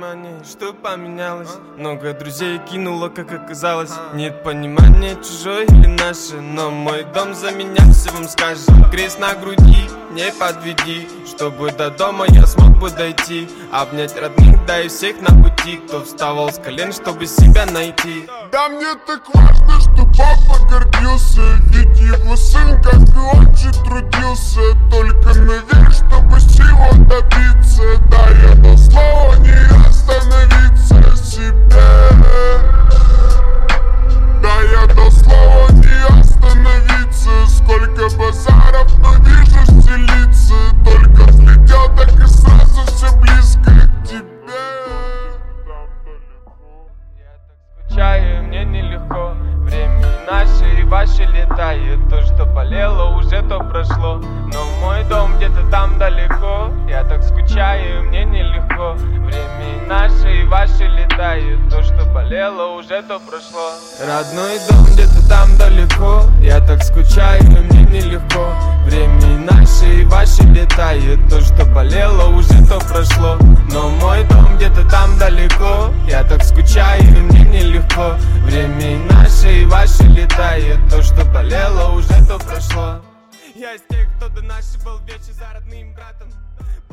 понимания, что поменялось. Много друзей кинуло, как оказалось. Нет понимания, чужое или наше. Но мой дом за меня все вам скажет. Крест на груди, не подведи, чтобы до дома я смог бы дойти. Обнять родных, да и всех на пути, кто вставал с колен, чтобы себя найти. Да мне так важно, что папа гордился, ведь его сын, как и отче, трудился. Только наверх, чтобы всего добиться. Да, я дал слово не остановиться себе. Да, я дал слово не остановиться. Сколько базаров, но вижу все лица. Только взлетел, так и сразу все близко к тебе. Я так скучаю, мне нелегко. Время наше и ваше летает. То, что болело, уже то прошло. Но мой дом где-то там далеко. Я так скучаю, мне нелегко. Время наше и ваше летает. То, что болело, уже то прошло. Родной дом где-то там далеко. Я так скучаю, мне нелегко. Время наше и ваше летает. То, что болело, уже то прошло. Но мой дом где-то там далеко. Я так скучаю, мне нелегко. Время наше и ваше летает. То, что болело, уже то прошло. Я из тех, кто до нашей был вечен за родным братом.